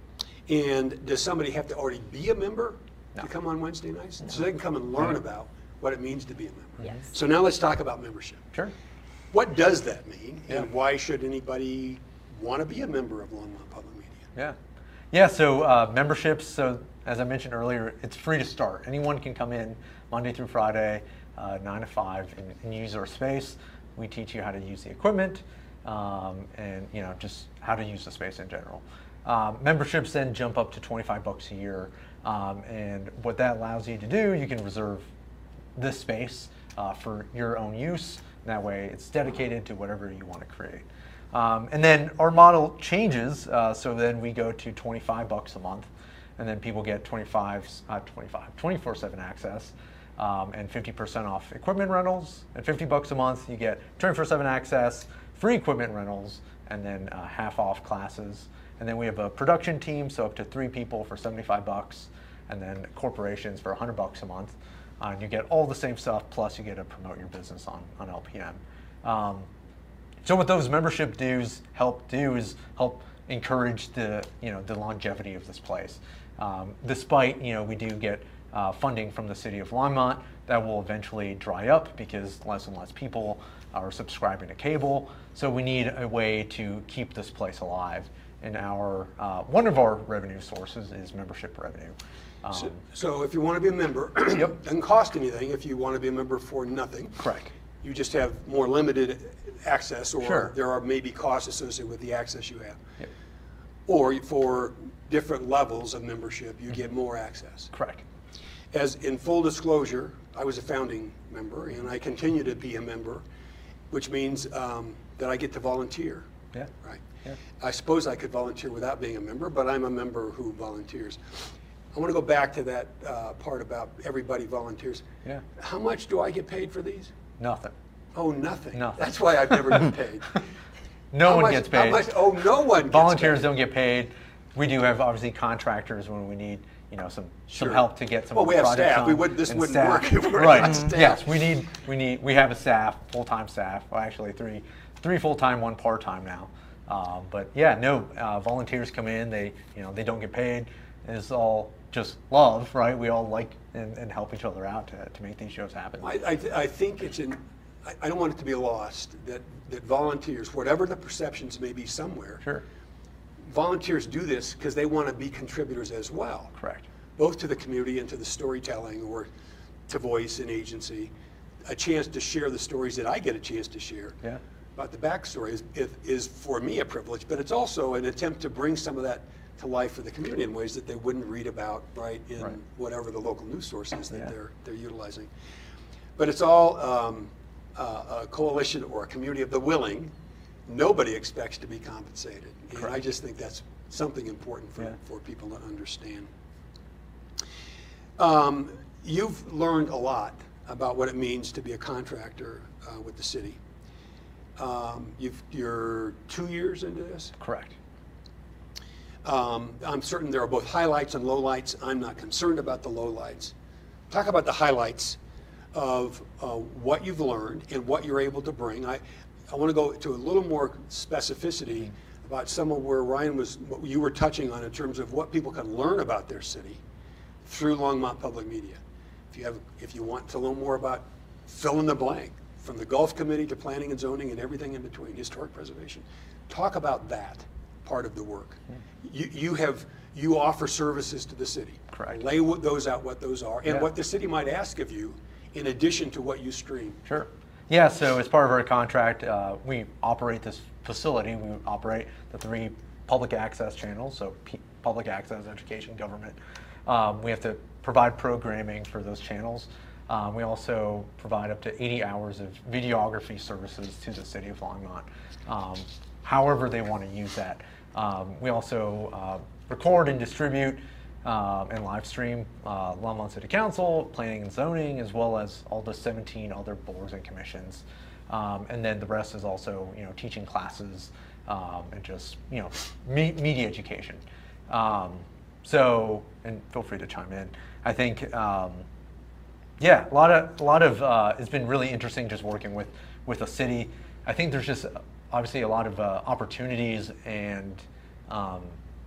And does somebody have to already be a member No. to come on Wednesday nights? So they can come and learn about what it means to be a member. Yes. So now let's talk about membership. Sure. What does that mean, Yeah. and why should anybody want to be a member of Longmont Public Media? Yeah. Yeah, so uh, memberships, so as I mentioned earlier, it's free to start. Anyone can come in Monday through Friday, uh, nine to five, and, and use our space. We teach you how to use the equipment, um, and, you know, just how to use the space in general. Um, memberships then jump up to twenty-five bucks a year, um, and what that allows you to do, you can reserve this space uh, for your own use. That way it's dedicated to whatever you want to create. Um, and then our model changes, uh, so then we go to twenty-five bucks a month, and then people get twenty-five, uh, twenty-five, twenty-four seven access, um, and fifty percent off equipment rentals. And fifty bucks a month, you get twenty-four seven access, free equipment rentals, and then uh, half off classes. And then we have a production team, so up to three people for seventy-five bucks, and then corporations for one hundred bucks a month. Uh, and you get all the same stuff, plus you get to promote your business on, on L P M. Um, so what those membership dues help do is help encourage the, you know, the longevity of this place. Um, despite, you know, we do get uh, funding from the city of Longmont, that will eventually dry up because less and less people are subscribing to cable. So we need a way to keep this place alive. And our uh, one of our revenue sources is membership revenue. Um, So, so if you want to be a member, Yep. doesn't cost anything if you want to be a member for nothing. Correct. You just have more limited access, or Sure. there are maybe costs associated with the access you have. Yep. Or for different levels of membership, you get more access. Correct. As in full disclosure, I was a founding member, and I continue to be a member, which means um, that I get to volunteer. Yeah. Right. Yeah. I suppose I could volunteer without being a member, but I'm a member who volunteers. I want to go back to that uh, part about everybody volunteers. Yeah. How much do I get paid for these? Nothing. Oh, nothing. Nothing. That's why I've never been paid. No How one much- gets how paid. much- oh, no one gets Volunteers paid. don't get paid. We do have obviously contractors when we need, you know, some Sure. some help to get some Well, we have projects staff. We on, would- this and wouldn't staff. work if we were right. not staff. Yes, we need we need we have a staff, full time staff. Well, actually three three full time, one part time now. Um, but yeah, no uh, volunteers come in. They you know they don't get paid. It's all just love, right? We all like and, and help each other out to, to make these shows happen. I, I, I think it's in, I, I don't want it to be lost that, that volunteers, whatever the perceptions may be somewhere, Sure. volunteers do this because they want to be contributors as well. Correct. Both to the community and to the storytelling, or to voice and agency. A chance to share the stories that I get a chance to share Yeah. about the backstory is, is, is for me a privilege, but it's also an attempt to bring some of that to life for the community in ways that they wouldn't read about, right, in Right. whatever the local news source is that Yeah. they're, they're utilizing. But it's all um, uh, a coalition or a community of the willing. Nobody expects to be compensated. And I Correct. just think that's something important for, Yeah. for people to understand. Um, you've learned a lot about what it means to be a contractor uh, with the city. Um, you've, you're two years into this. Correct. Um, I'm certain there are both highlights and lowlights. I'm not concerned about the lowlights. Talk about the highlights of uh, what you've learned and what you're able to bring. I, I want to go to a little more specificity about some of where Ryan was, what you were touching on in terms of what people can learn about their city through Longmont Public Media. If you have, if you want to learn more about fill in the blank, from the Gulf Committee to planning and zoning and everything in between, historic preservation, talk about that part of the work. You, you have, you offer services to the city. Correct. Lay what- those out, what those are, and Yeah. what the city might ask of you in addition to what you stream. Sure. Yeah, so as part of our contract, uh, we operate this facility. We operate the three public access channels, so P- public access, education, government. Um, we have to provide programming for those channels. Um, we also provide up to eighty hours of videography services to the city of Longmont, um, however they want to use that. Um, we also uh, record and distribute um, and live stream uh, Longmont City Council, Planning and Zoning, as well as all the seventeen other boards and commissions. Um, and then the rest is also, you know, teaching classes um, and just, you know, me- media education. Um, so, and feel free to chime in. I think, um, yeah, a lot of, a lot of, uh, it's been really interesting just working with, with the city. I think there's just obviously a lot of uh, opportunities and um,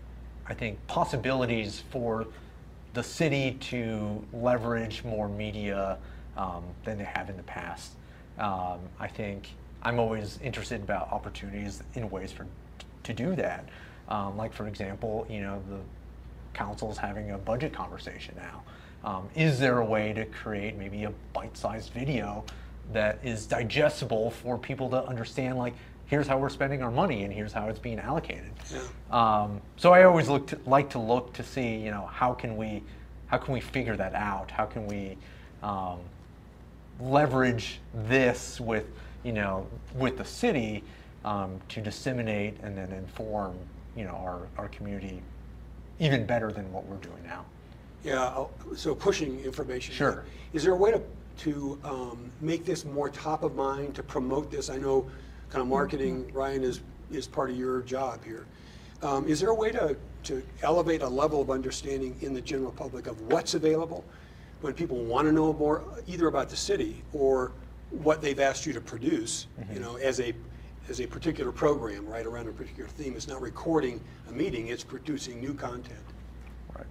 I think possibilities for the city to leverage more media um, than they have in the past. Um, I think I'm always interested about opportunities in ways for to do that. Um, like for example, you know, the council's having a budget conversation now. Um, is there a way to create maybe a bite-sized video that is digestible for people to understand, like, here's how we're spending our money and here's how it's being allocated. Yeah. Um, so I always look to, like to look to see, you know, how can we, how can we figure that out? How can we um, leverage this with, you know, with the city um, to disseminate and then inform, you know, our, our community even better than what we're doing now. Yeah, I'll- so pushing information. Sure. Is there a way to, to um, make this more top of mind, to promote this? I know kind of marketing, Ryan, is, is part of your job here. Um, is there a way to, to elevate a level of understanding in the general public of what's available when people want to know more either about the city or what they've asked you to produce, you know, as a, as a particular program, right, around a particular theme? It's not recording a meeting, it's producing new content. Right.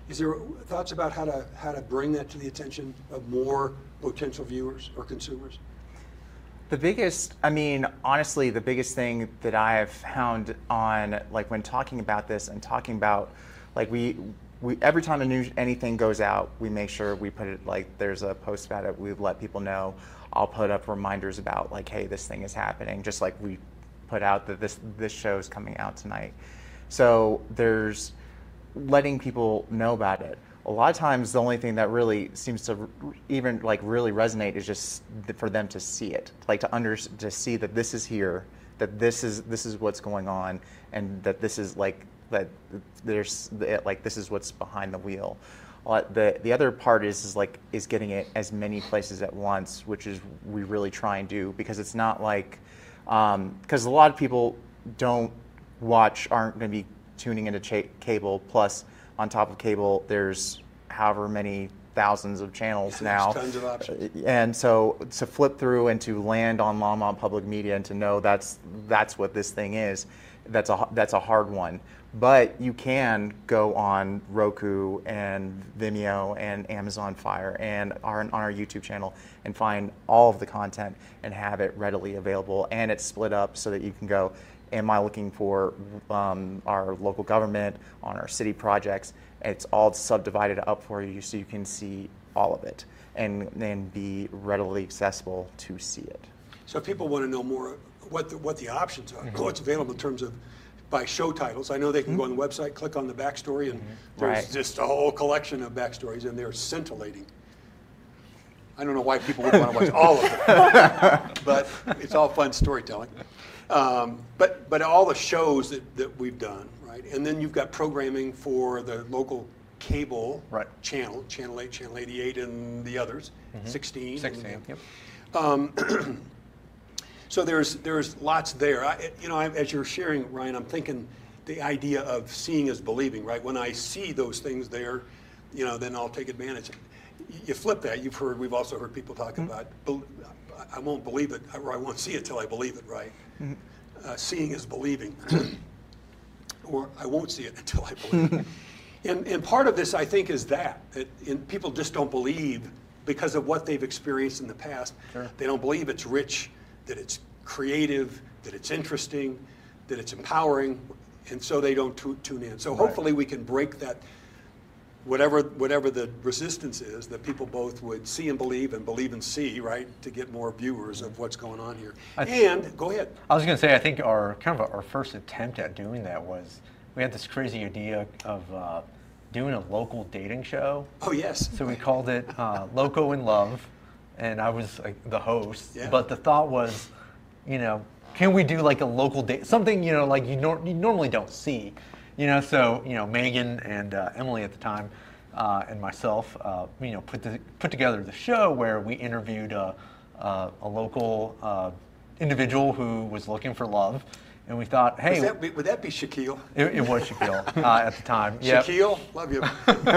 Is there thoughts about how to how to bring that to the attention of more potential viewers or consumers? The biggest, I mean, honestly, the biggest thing that I have found on, like, when talking about this and talking about, like, we, we every time a new anything goes out, we make sure we put it, like, there's a post about it, we let people know. I'll put up reminders about, like, hey, this thing is happening, just like we put out that this this show is coming out tonight. So there's letting people know about it. A lot of times the only thing that really seems to even like really resonate is just for them to see it, like to under to see that this is here, that this is this is what's going on, and that this is like that there's like this is what's behind the wheel. Uh, the the other part is is like is getting it as many places at once, which is we really try and do, because it's not like because um, a lot of people don't watch aren't going to be tuning into cha- cable. Plus, on top of cable, there's however many thousands of channels Yeah, now. there's tons of options. And so to flip through and to land on Longmont Public Media and to know that's that's what this thing is, that's a that's a hard one. But you can go on Roku and Vimeo and Amazon Fire and our, on our YouTube channel and find all of the content and have it readily available. And it's split up so that you can go, am I looking for um, our local government, on our city projects? It's all subdivided up for you so you can see all of it and and be readily accessible to see it. So if people want to know more what the, what the options are, mm-hmm. what's available in terms of by show titles. I know they can mm-hmm. go on the website, click on the backstory, and mm-hmm. there's right. just a whole collection of backstories, and they're scintillating. I don't know why people would want to watch all of them, but it's all fun storytelling. Um, but but all the shows that, that we've done, right? And then you've got programming for the local cable right. channel, Channel eight, Channel eighty-eight, and the others, mm-hmm. sixteen. sixteen, and, yep. Um, so there's there's lots there. I, you know, I, as you're sharing, Ryan, I'm thinking the idea of seeing is believing, right? When I see those things there, you know, then I'll take advantage. You flip that. You've heard. We've also heard people talk mm-hmm. about. I won't believe it, or I won't see it till I believe it, right? Mm-hmm. Uh, seeing is believing, or I won't see it until I believe it. And, and part of this, I think, is that, that in, people just don't believe because of what they've experienced in the past. Sure. They don't believe it's rich, that it's creative, that it's interesting, that it's empowering, and so they don't tu- tune in. So right. hopefully we can break that, whatever whatever the resistance is, that people both would see and believe and believe and see, right, to get more viewers of what's going on here. Th- and, go ahead. I was going to say, I think our kind of our first attempt at doing that was, we had this crazy idea of uh, doing a local dating show. Oh, yes. So we called it uh, Loco in Love, and I was like the host. Yeah. But the thought was, you know, can we do like a local date, something, you know, like you, nor- you normally don't see. You know, so, you know, Megan and uh, Emily at the time uh, and myself, uh, you know, put the, put together the show where we interviewed a, a, a local uh, individual who was looking for love. And we thought, hey. That be, would that be Shaquille? It, it was Shaquille uh, at the time. Yep. Shaquille, love you.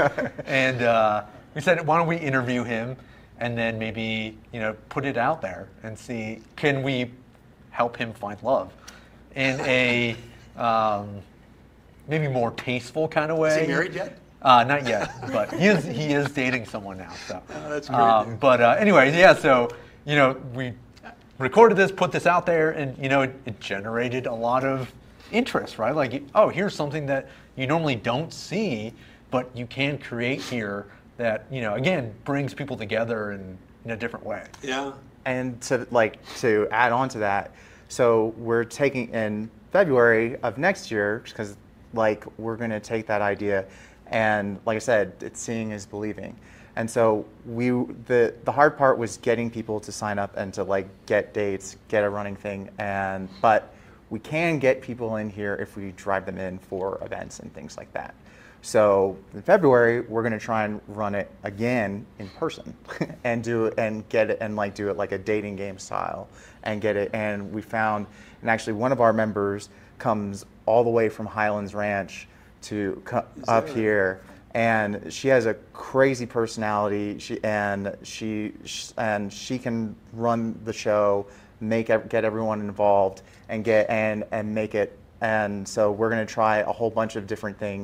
And uh, we said, why don't we interview him and then maybe, you know, put it out there and see, can we help him find love in a um, maybe more tasteful kind of way. Is he married yet? Uh, not yet, but he is he is dating someone now. So oh, that's great. Um, but uh, anyway, yeah. So you know, we recorded this, put this out there, and you know, it, it generated a lot of interest, right? Like, oh, here's something that you normally don't see, but you can create here that, you know, again, brings people together in, in a different way. Yeah. And to like to add on to that, so we're taking in February of next year, because like we're going to take that idea, and like I said, it's seeing is believing. And so we the the hard part was getting people to sign up and to like get dates, get a running thing, and but we can get people in here if we drive them in for events and things like that. So in February, we're going to try and run it again in person and do it and get it and like do it like a dating game style and get it. And we found, and actually one of our members comes all the way from Highlands Ranch to co- up right? here, and she has a crazy personality. She and she and she can run the show, make get everyone involved, and get and and make it. And so we're going to try a whole bunch of different things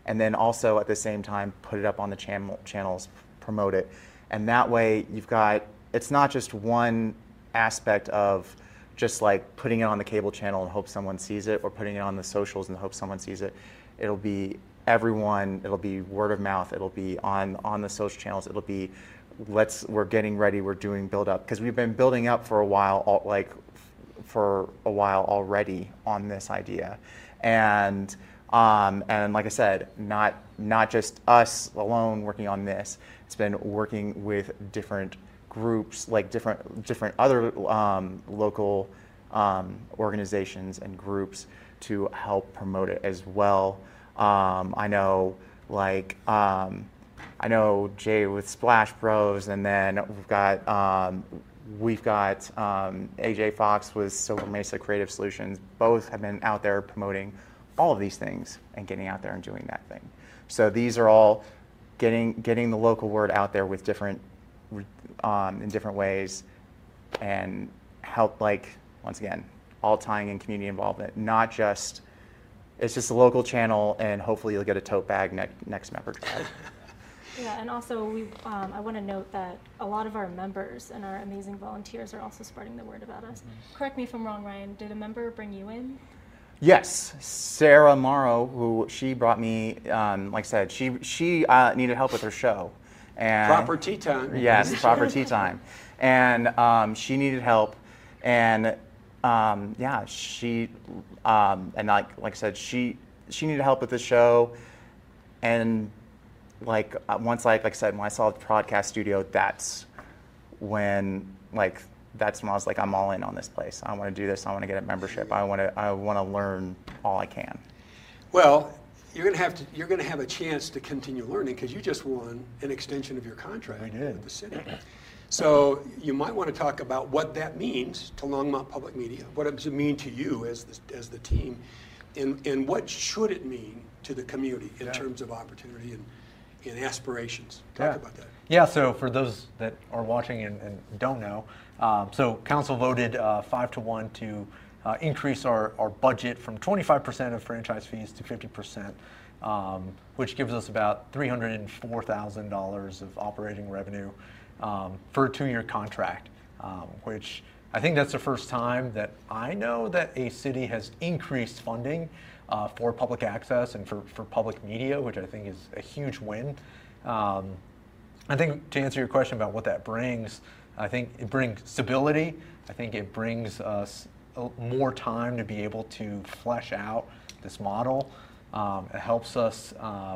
and then also at the same time put it up on the channel channels, promote it, and that way you've got, it's not just one aspect of just like putting it on the cable channel and hope someone sees it, or putting it on the socials and hope someone sees it. It'll be everyone, it'll be word of mouth, it'll be on on the social channels, it'll be let's we're getting ready, we're doing build up, because we've been building up for a while, like for a while already on this idea. And um, and like I said, not not just us alone working on this. It's been working with different groups, like different different other um, local um, organizations and groups to help promote it as well. Um, I know, like um, I know Jay with Splash Bros, and then we've got um, we've got um, A J Fox with Silver Mesa Creative Solutions. Both have been out there promoting all of these things and getting out there and doing that thing. So these are all getting getting the local word out there with different um, in different ways, and help, like once again, all tying in community involvement, not just it's just a local channel and hopefully you'll get a tote bag ne- next member drive. Yeah, and also we, um, I want to note that a lot of our members and our amazing volunteers are also spreading the word about us. Mm-hmm. Correct me if I'm wrong, Ryan. Did a member bring you in? Yes, Sarah Morrow, who she brought me. Um, like I said, she she uh, needed help with her show. And proper tea time. Yes, proper tea time, and um, she needed help, and um, yeah, she um, and like like I said, she she needed help with the show, and like once like like I said, when I saw the podcast studio, that's when like that's when I was like, I'm all in on this place. I want to do this. I want to get a membership. I want to I want to learn all I can. Well, you're going to have to you're going to have a chance to continue learning, because you just won an extension of your contract with the city. So you might want to talk about what that means to Longmont Public Media. What does it mean to you as the, as the team, and and what should it mean to the community in yeah. terms of opportunity and, and aspirations? Talk yeah. about that. Yeah. So for those that are watching and, and don't know, um, so council voted uh, five to one to Uh, increase our, our budget from twenty-five percent of franchise fees to fifty percent, um, which gives us about three hundred four thousand dollars of operating revenue um, for a two-year contract, um, which I think that's the first time that I know that a city has increased funding uh, for public access and for, for public media, which I think is a huge win. Um, I think to answer your question about what that brings, I think it brings stability. I think it brings us more time to be able to flesh out this model. Um, it helps us, um,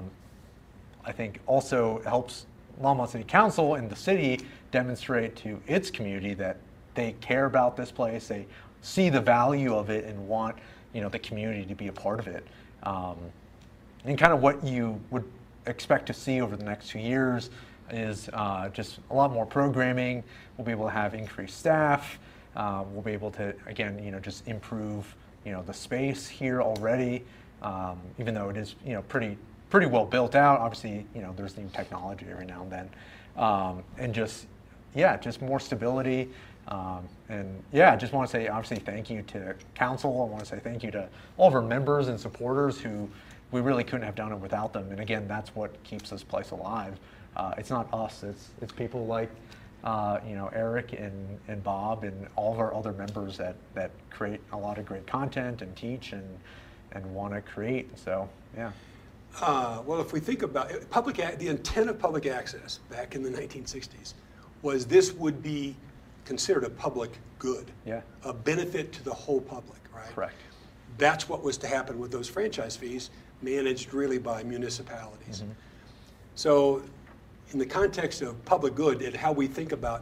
I think also helps Longmont City Council and the city demonstrate to its community that they care about this place, they see the value of it and want, you know, the community to be a part of it. Um, and kind of what you would expect to see over the next two years is uh, just a lot more programming. We'll be able to have increased staff. Uh, we'll be able to, again, you know, just improve, you know, the space here already, um, even though it is, you know, pretty pretty well built out. Obviously, you know, there's new technology every now and then, um, and just, yeah, just more stability. Um, and yeah, I just want to say, obviously, thank you to council. I want to say thank you to all of our members and supporters who we really couldn't have done it without them. And again, that's what keeps this place alive. Uh, it's not us. It's it's people like. Uh, you know, Eric and, and Bob and all of our other members that, that create a lot of great content and teach and and want to create. So, yeah. Uh, well, if we think about it, public, the intent of public access back in the nineteen sixties was this would be considered a public good, yeah. a benefit to the whole public, right? Correct. That's what was to happen with those franchise fees, managed really by municipalities. Mm-hmm. So, in the context of public good and how we think about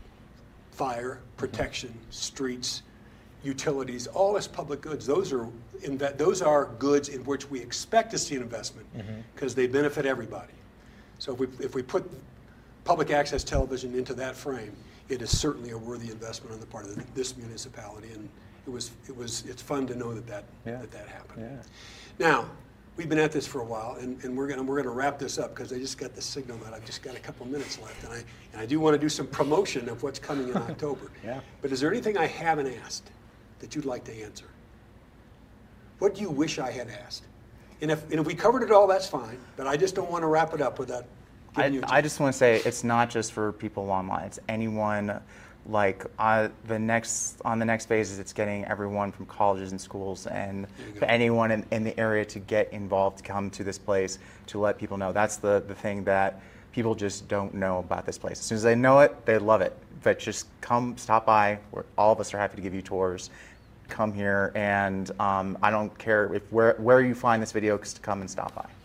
fire, protection, mm-hmm. streets, utilities, all as public goods, those are in that those are goods in which we expect to see an investment because mm-hmm. they benefit everybody. So if we if we put public access television into that frame, it is certainly a worthy investment on the part of the, this municipality, and it was it was it's fun to know that that yeah. that, that happened. Yeah. Now, we've been at this for a while, and, and we're gonna we're gonna wrap this up because I just got the signal that I've just got a couple minutes left, and I and I do want to do some promotion of what's coming in October. Yeah. But is there anything I haven't asked that you'd like to answer? What do you wish I had asked? And if, and if we covered it all, that's fine, but I just don't want to wrap it up without giving I, you a I just want to say it's not just for people online. It's anyone. Like uh, the next on the next phases, it's getting everyone from colleges and schools and for anyone in, in the area to get involved, to come to this place, to let people know. That's the, the thing that people just don't know about this place. As soon as they know it, they love it. But just come, stop by. We're, all of us are happy to give you tours. Come here, and um, I don't care if where where you find this video, just come and stop by.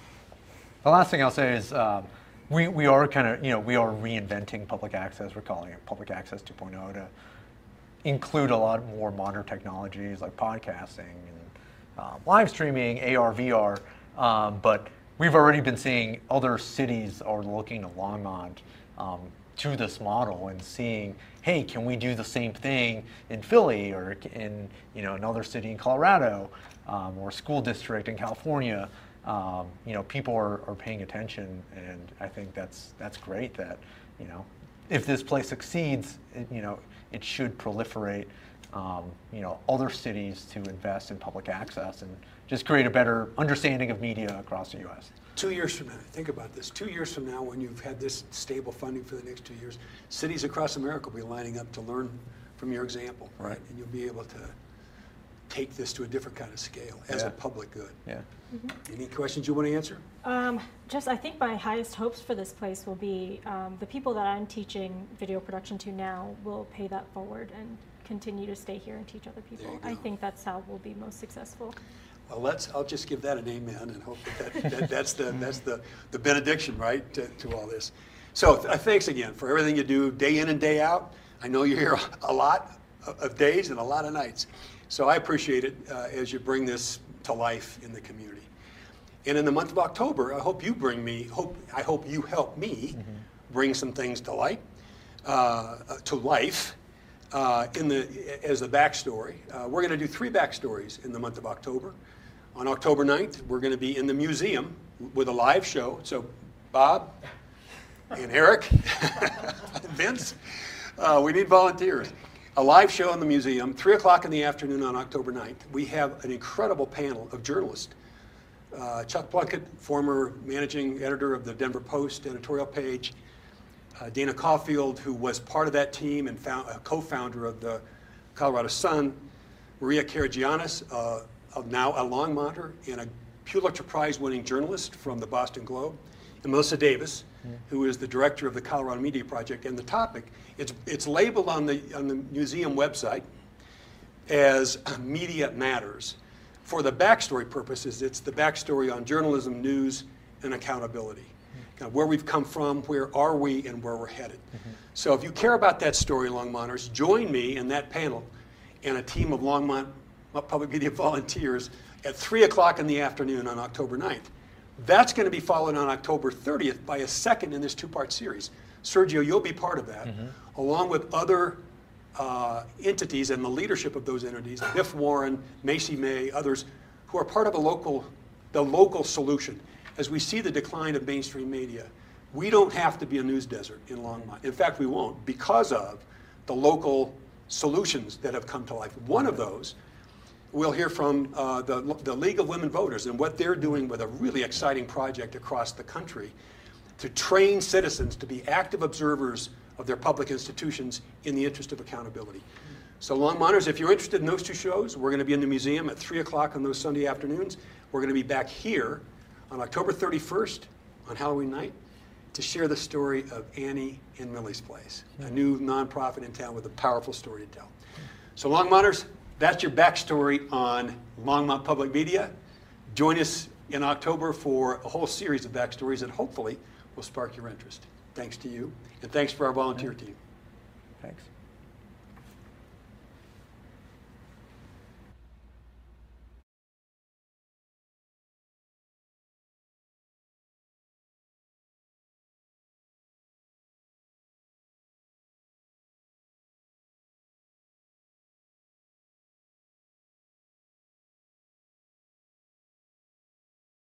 The last thing I'll say is um, we, we are kind of, you know, we are reinventing public access. We're calling it Public Access two point oh to include a lot more modern technologies like podcasting and uh, live streaming, A R, V R. Um, but we've already been seeing other cities are looking to Longmont um, to this model and seeing, hey, can we do the same thing in Philly or in, you know, another city in Colorado um, or a school district in California? Um, you know, people are, are paying attention, and I think that's that's great. That, you know, if this place succeeds, it, you know, it should proliferate, um, you know, other cities to invest in public access and just create a better understanding of media across the U S. Two years from now, think about this. Two years from now, when you've had this stable funding for the next two years, cities across America will be lining up to learn from your example, right? And you'll be able to take this to a different kind of scale as Yeah. a public good. Yeah. Mm-hmm. Any questions you want to answer? Um, just, I think my highest hopes for this place will be um, the people that I'm teaching video production to now will pay that forward and continue to stay here and teach other There people. you I go. think that's how we'll be most successful. Well, let's, I'll just give that an amen and hope that, that, that that's the, that's the, the benediction, right, to, to all this. So th- thanks again for everything you do day in and day out. I know you're here a lot of, of days and a lot of nights. So I appreciate it uh, as you bring this to life in the community. And in the month of October, I hope you bring me, hope, I hope you help me mm-hmm. bring some things to light, uh, to life uh, in the, as the backstory. Uh, we're going to do three backstories in the month of October. On October ninth, we're going to be in the museum with a live show. So Bob and Eric and Vince, uh, we need volunteers. A live show in the museum, three o'clock in the afternoon on October ninth. We have an incredible panel of journalists. Uh, Chuck Plunkett, former managing editor of the Denver Post editorial page. Uh, Dana Caulfield, who was part of that team and found, uh, co-founder of the Colorado Sun. Maria Karagiannis, uh, now a Longmonter and a Pulitzer Prize winning journalist from the Boston Globe. And Melissa Davis, mm. who is the director of the Colorado Media Project. And the topic, it's, it's labeled on the, on the museum website as Media Matters. For the backstory purposes, it's the backstory on journalism, news, and accountability. Mm. Kind of where we've come from, where are we, and where we're headed. Mm-hmm. So if you care about that story, Longmonters, join me in that panel and a team of Longmont Public Media volunteers at three o'clock in the afternoon on October ninth. That's going to be followed on October thirtieth by a second in this two-part series. Sergio, you'll be part of that, mm-hmm. along with other uh, entities and the leadership of those entities, Biff Warren, Macy May, others, who are part of a local, the local solution. As we see the decline of mainstream media, we don't have to be a news desert in Longmont. In fact, we won't, because of the local solutions that have come to life. One of those, we'll hear from uh, the, the League of Women Voters and what they're doing with a really exciting project across the country to train citizens to be active observers of their public institutions in the interest of accountability. So Longmonters, if you're interested in those two shows, we're going to be in the museum at three o'clock on those Sunday afternoons. We're going to be back here on October thirty-first on Halloween night to share the story of Annie and Millie's Place, a new nonprofit in town with a powerful story to tell. So Longmonters, that's your backstory on Longmont Public Media. Join us in October for a whole series of backstories that hopefully will spark your interest. Thanks to you, and thanks for our volunteer team. Thanks.